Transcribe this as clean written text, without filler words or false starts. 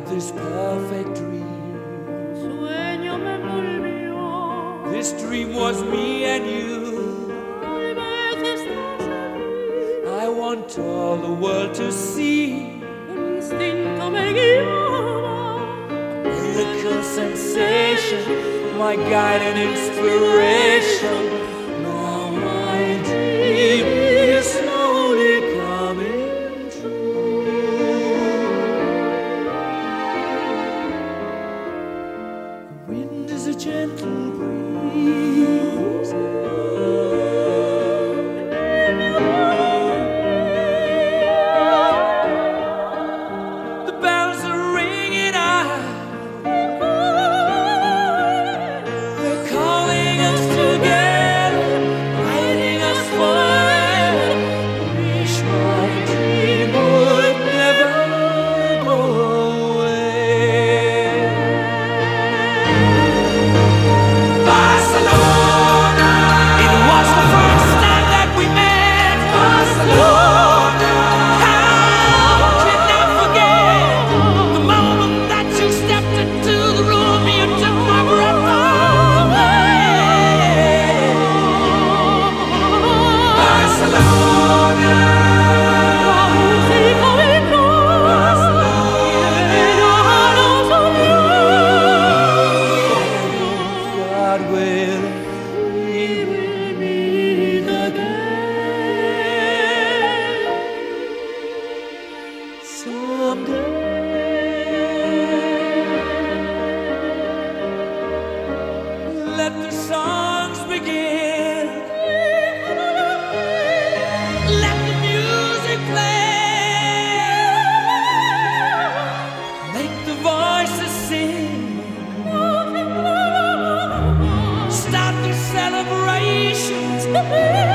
this perfect dream. Sueño me envolvió. This dream was me and you. Tal vez estás aquí. I want all the world to see. Un instinto me guiaba. Miracle sensation, my guide and inspiration. Now my dream is slowly coming true. The wind is a gentle breeze. The bells are ringing out. They're calling us together, guiding us forever. Wish my dream would never go away. Barcelona, it was the first time that we met. Barcelona, how can I forget the moment that you stepped into the room? You took my breath away. Barcelona, Música de God will we will meet again someday. Let the songs begin. Let the music play. Make the voices sing. Start the celebrations.